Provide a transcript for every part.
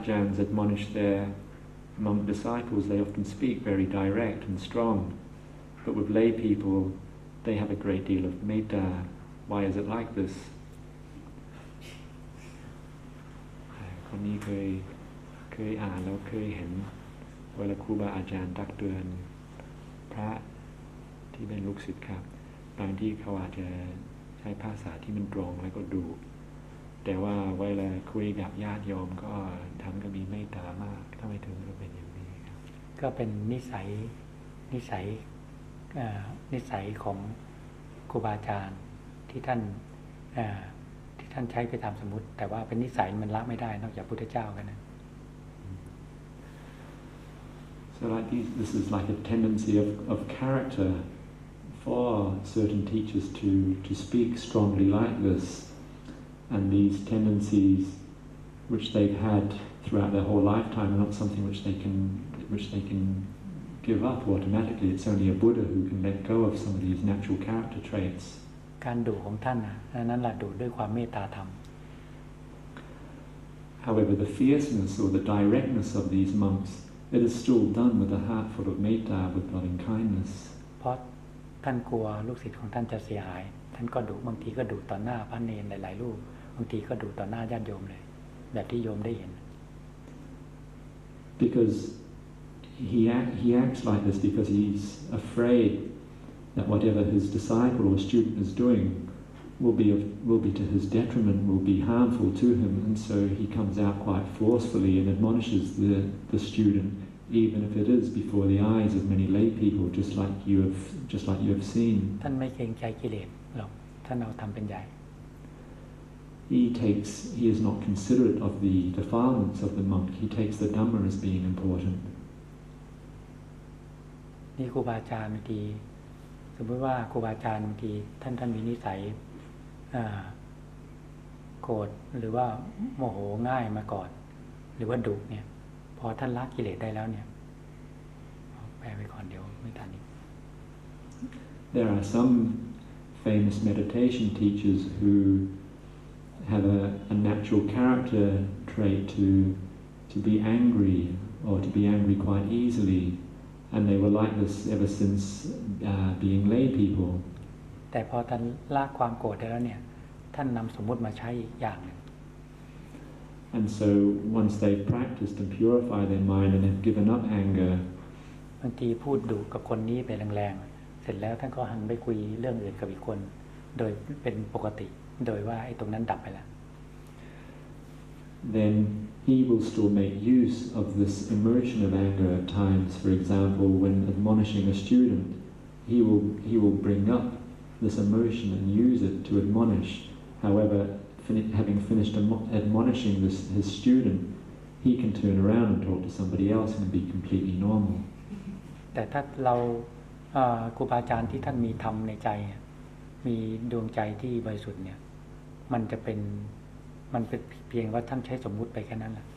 Ajahns admonish their monk disciples, they often speak very direct and strong. But with lay people, they have a great deal of metta. Why is it like this? คนนี้เคยอ่านแล้วเคยเห็นเวลาครูบาอาจารย์ตักเตือนพระที่เป็นลูกศิษย์ครับบางที่เขาอาจจะใช้ภาษาที่มันตรงแล้วก็ดุแต่ว่าเวลาคุยกับญาติโยมก็ท่านก็มีเมตตามากทำไมถึงเป็นอย่างนี้ครับก็เป็นนิสัยของครูบาอาจารย์ที่ท่านใช้ไปตามสมมติแต่ว่าเป็นนิสัยมันละไม่ได้นอกจากพุทธเจ้ากันนะ So like this is like a tendency of character for certain teachers to speak strongly like this, and these tendencies which they've had throughout their whole lifetime are not something which they can give up automatically. It's only a Buddha who can let go of some of these natural character traits. การดุของท่านนั้นแหละดุด้วยความเมตตาธรรม However, the fierceness or the directness of these monks, it is still done with a heart full of metta, with loving kindness. เพราะท่านกลัวลูกศิษย์ของท่านจะเสียหายท่านก็ดุบางทีก็ดุต่อหน้าพระเนรหลายๆรูปบางทีก็ดุต่อหน้าญาติโยมเลยแบบที่โยมได้เห็น Because he acts like this because he's afraid that whatever his disciple or student is doing will be to his detriment, will be harmful to him, and so he comes out quite forcefully and admonishes the student, even if it is before the eyes of many lay people, just like you have seen. ท่านไม่เกรงใจกิเลสหรอกท่านเอาทำเป็นใหญ่ He is not considerate of the defilements of the monk. He takes the Dhamma as being important. นี่ครูบาอาจารย์บางทีสมมติว่าครูบาอาจารย์บางทีท่านมีนิสัยโกรธหรือว่าโมโหง่ายมาก่อนหรือว่าดุเนี่ยพอท่านละกิเลสได้แล้วเนี่ยแปลไปก่อนเดี๋ยวไม่ทันอีก There are some famous meditation teachers who have a natural character trait to be angry or to be angry quite easily.And they were like this ever since being lay people. แต่พอท่านละความโกรธได้แล้วเนี่ยท่านนำสมมุติมาใช้อีกอย่างนึง And so once they've practiced and purified their mind and have given up anger, บางทีพูดดุกับคนนี้ไปแรงๆเสร็จแล้วท่านก็หันไปคุยเรื่องอื่นกับอีกคนโดยเป็นปกติโดยว่าไอ้ตรงนั้นดับไปแล้ว Then he will still make use of this emotion of anger at times. For example, when admonishing a student, he will bring up this emotion and use it to admonish. However, having finished admonishing his student, he can turn around and talk to somebody else and be completely normal. แต่ถ้าเราครูบาอาจารย์ที่ท่านมีธรรมในใจมีดวงใจที่บริสุทธิ์เนี่ยมันเป็นเพียงว่าท่านใช้สมมุติไปแค่นั้นแหละ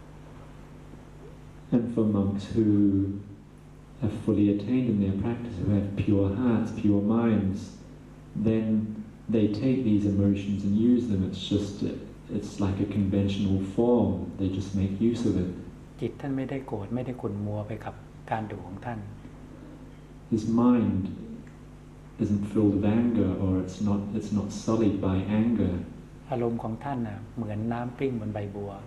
And for monks who have fully attained in their practice, who have pure hearts, pure minds, then they take these emotions and use them. It's like a conventional form. They just make use of it. จิตท่านไม่ได้โกรธไม่ได้ขุ่นมัวไปกับการดุของท่าน His mind isn't filled with anger, or it's not sullied by anger. อารมณ์ของท่านเหมือนน้ำกลิ้งบนใบบัว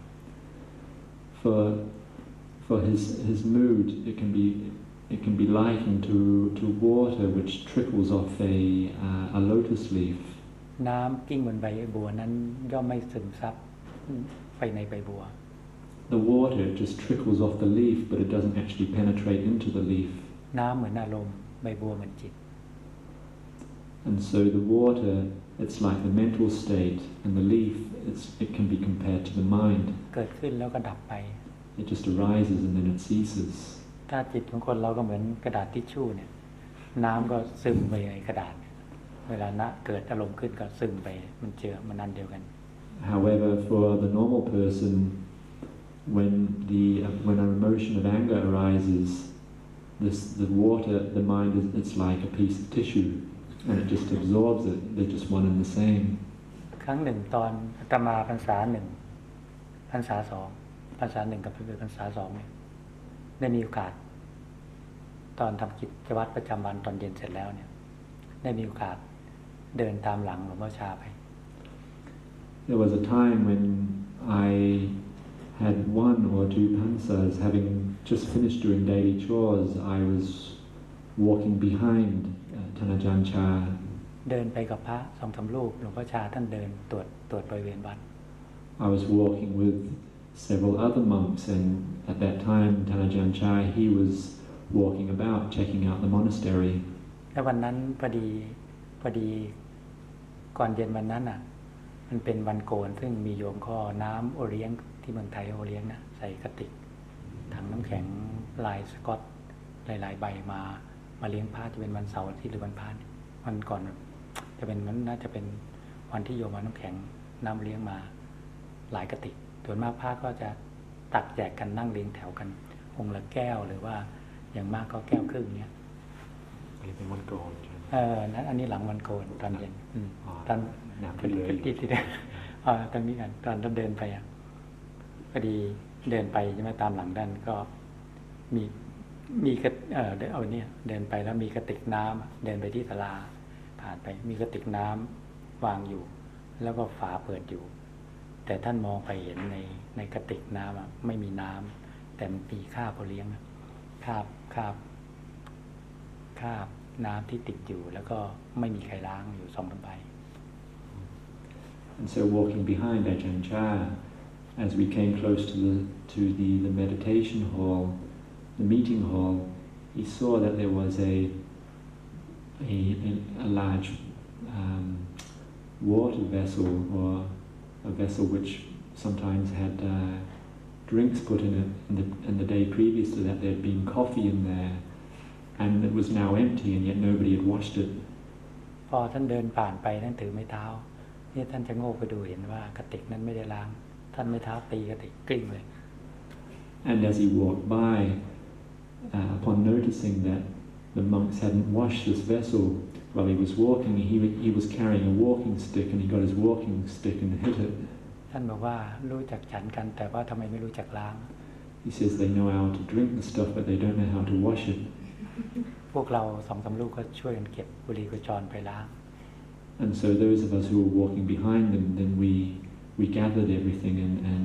For his mood, it can be likened to water which trickles off a lotus leaf. น้ำกลิ้งบนใบบัวนั้นย่อมไม่ซึมซับไปในใบบัว The water just trickles off the leaf, but it doesn't actually penetrate into the leaf. น้ำเหมือนอารมณ์ใบบัวเหมือนจิต And so the water, it's like the mental state, and the leaf, it can be compared to the mind. เกิดขึ้นแล้วก็ดับไป It just arises and then it ceases. ถ้าจิตของคนเราก็เหมือนกระดาษทิชชู่เนี่ยน้ำก็ซึมไปในกระดาษเวลาเกิดอารมณ์ขึ้นก็ซึมไปมันอันเดียวกัน However, for the normal person, when an emotion of anger arises, the water, the mind it's like a piece of tissue.And it just absorbs it. They're just one and the same. ครั้งหนึ่งตอนอาตมาพรรษา 1 พรรษา 2 พรษาหนึ่งกับพรรษาสองเนี่ยได้มีโอกาสตอนทำกิจวัตรประจำวันตอนเย็นเสร็จแล้วเนี่ยได้มีโอกาสเดินตามหลังหลวงพ่อชาไป There was a time when I had 1 or 2 pansas, having just finished doing daily chores. I was walking behind Thanajan Cha. เดินไปกับพระ2-3 รูปหลวงพ่อชาท่านเดินตรวจบริเวณวัด I was walking with several other monks, and at that time Thanajan Cha, he was walking about checking out the monastery. และวันนั้นพอดีก่อนเย็นวันนั้นอ่ะมันเป็นวันโกนซึ่งมีโยมข้อน้ำโอเลี้ยงที่เมืองไทยโอเลี้ยงนะใส่กระติกถังน้ำแข็งลายสกอตหลายๆใบมาเลี้ยงพระจะเป็นวันเสาร์อาทิตย์หรือวันพระวันก่อนจะเป็นมันน่าจะเป็นวันที่โยมเอาน้ำแข็งน้ำเลี้ยงมาหลายกระติกส่วนมากพระก็จะตักแจกกันนั่งเรียงแถวกันองค์ละแก้วหรือว่าอย่างมากก็แก้วครึ่งเนี้ยอันนี้เป็นวันโกนใช่ไหมนั้นอันนี้หลังวันโกนตอนเย็นตอนน้ำที่เลยที่ตรงนี้กันตอนเดินไปอ่ะพอดีเดินไปใช่ไหมตามหลังด้านก็มีกระเอาเนี่ยเดินไปแล้วมีกระติกน้ำเดินไปที่ศาลาผ่านไปมีกระติกน้ำวางอยู่แล้วก็ฝาเปิดอยู่แต่ท่านมองไปเห็นในกระติกน้ำไม่มีน้ำแต่มีคราบเขาเลี้ยงคราบน้ำที่ติดอยู่แล้วก็ไม่มีใครล้างอยู่2 ใบ And so walking behind Ajahn Chah, as we came close to the meditation hall, the meeting hall, he saw that there was a large water vessel, or a vessel which sometimes had drinks put in it. And the day previous to that, there had been coffee in there, and it was now empty, and yet nobody had washed it. พอท่านเดินผ่านไปท่านถือไม้เท้านี่ท่านจะโง่ไปดูเห็นว่ากระติกนั้นไม่ได้ล้างท่านไม้เท้าตีกระติกกลิ้งเลย And as he walked by, upon noticing that the monks hadn't washed this vessel while he was walking, he was carrying a walking stick, and he got his walking stick and hit it. ท่านบอกว่ารู้จักฉันกันแต่ว่าทำไมไม่รู้จักล้าง He says they know how to drink the stuff, but they don't know how to wash it. พวกเรา2-3 ลูกก็ช่วยกันเก็บบุหรี่กุจรไปล้าง And so those of us who were walking behind them, then we gathered everything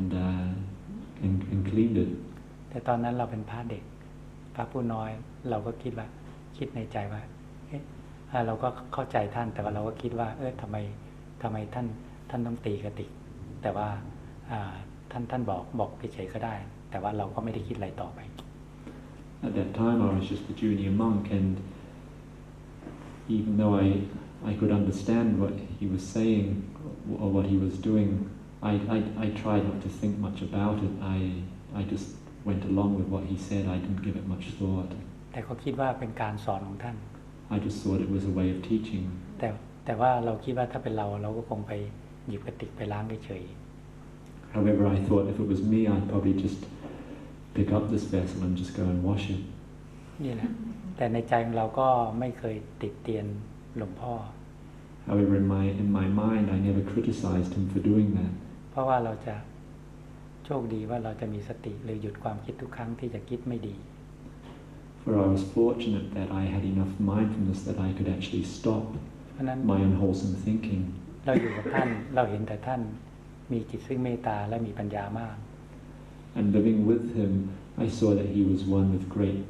and cleaned it. แต่ตอนนั้นเราเป็นพระเด็กพระผู้น้อยเราก็คิดในใจว่าเราก็เข้าใจท่านแต่ว่าเราก็คิดว่าทำไมท่านต้องตีกระติกแต่ว่าท่านบอกเฉยๆก็ได้แต่ว่าเราก็ไม่ได้คิดอะไรต่อไป At that time I was just a junior monk, and even though I could understand what he was saying or what he was doing, I tried not to think much about it. I just went along with what he said. I didn't give it much thought. แต่ก็คิดว่าเป็นการสอนของท่าน I just thought it was a way of teaching. แต่ว่าเราคิดว่าถ้าเป็นเราก็คงไปหยิบกระติกไปล้างเฉย However, I thought if it was me, I'd probably just pick up this vessel and just go and wash it. นี่แหละแต่ในใจของเราก็ไม่เคยติดเตียนหลวงพ่อ However, in my mind, I never criticized him for doing that. เพราะว่าเราจะโชคดีว่าเราจะมีสติหรือหยุดความคิดทุกครั้งที่จะคิดไม่ดี For I was fortunate that I had enough mindfulness that I could actually stop my unwholesome thinking. เราอยู่กับท่านเราเห็นแต่ท่านมีจิตซึ่งเมตตาและมีปัญญามาก And living with him, I saw that he was one with great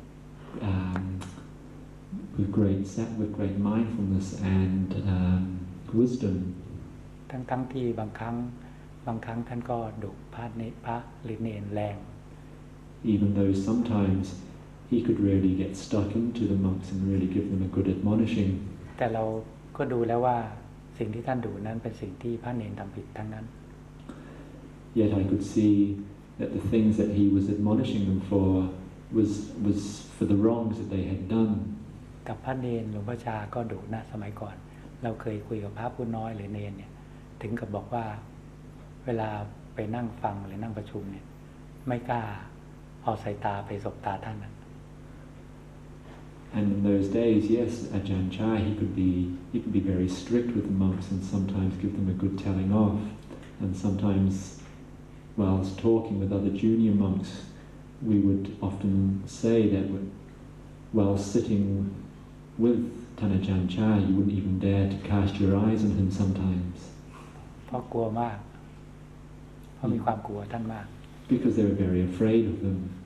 mindfulness and wisdom. ทั้งที่บางครั้งท่านก็ดุพระหรือเนรแรง Even though sometimes he could really get stuck into the monks and really give them a good admonishing. แต่เราก็ดูแล้วว่าสิ่งที่ท่านดุนั้นเป็นสิ่งที่พระเนรทำผิดทั้งนั้น Yet I could see that the things that he was admonishing them for was for the wrongs that they had done. กับพระเนรหลวงพ่อชาก็ดุนะสมัยก่อนเราเคยคุยกับพระผู้น้อยหรือเนรเนี่ยถึงกับบอกว่าเวลาไปนั่งฟังหรือนั่งประชุมเนี่ยไม่กล้าเอาสายตาไปสบตาท่านนะ And in those days, yes, Ajahn Chah, he could be very strict with the monks and sometimes give them a good telling off, and sometimes whilst talking with other junior monks, we would often say that while sitting with Thanachan Cha, you wouldn't even dare to cast your eyes on him sometimes. เพราะกลัวมาก เพราะมีความกลัวท่านมาก Because they were very afraid of them.